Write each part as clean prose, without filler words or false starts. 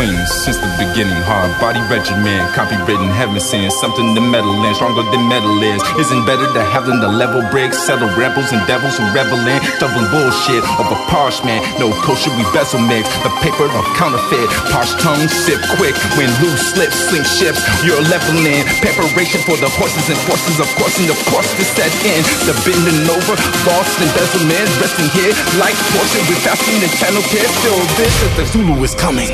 swings since the beginning. Hard body regimen, copywritten, heaven sent something to meddle in, stronger than metal is. Isn't better to have than the level break. Settle rebels and devils who revel in, shoveling bullshit over parchment. No kosher, we vessel mix. The paper of counterfeit. Parched tongue, sip quick. When loose slips, sink ships. You're leveling. Preparation for the horses and forces, of course, and of course to set in. The bending over, lost embezzlement, resting here like portion with fashion and channel care. Still this as the Zulu is coming.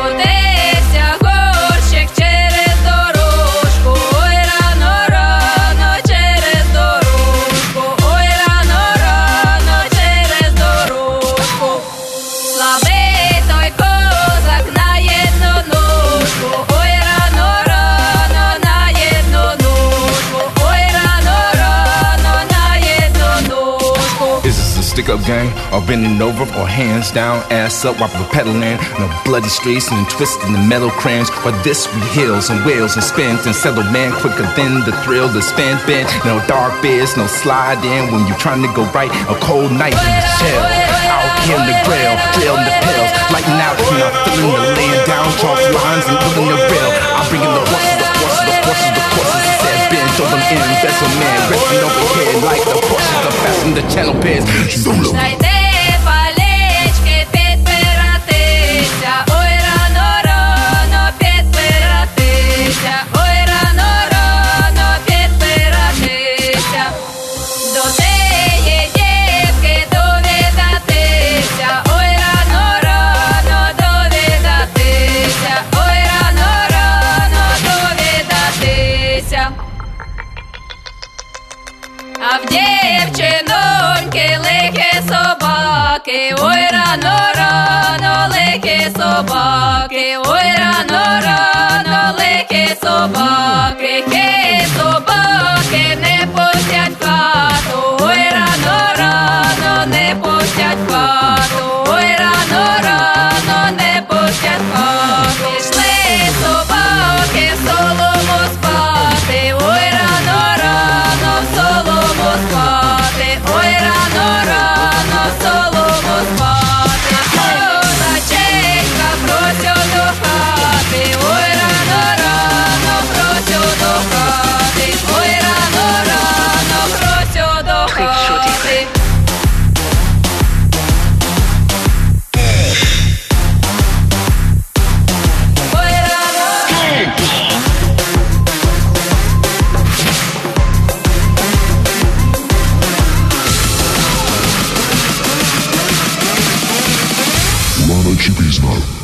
Stick-up gang, or bending over, or hands down, ass up while we're pedaling. No bloody streets and twisting the metal crayons. For this we heals and wails and spins and settle man quicker than the thrill to spin bend. No dark beers, no slide in when you're trying to go right. A cold night in the shell, out here in the grail, drilling the pills, lighting out here, I'm feeling the laying down, chalk lines and pulling the rail. I'm bringing the horses, the horses, the horses, the horses. It said bend, throw them in, vessel man, resting overhead like the horses are fasten the channel pins. Знайди палички, підпиратися, ой, рано-рано підпиратися, ой, рано-рано підпиратися, до тієї дівки довідатися, ой, рано-рано довідатися, ой, рано-рано довідатися. А в дівчиноньки лихі собаки, ой, рано-рано лихі собаки, ой, рано-рано лихі собаки, собаки не пустять в хату, ой, рано-рано не пустять в хату, ой, рано-рано не пустять в хату. Пішли собаки в солому спати, ой, рано-рано в солому спати, ой, рано-рано в солому спати. Козаченька просю до хати, ой, рано-рано просю до хати, ой, рано-рано просю до хати. Chippies now.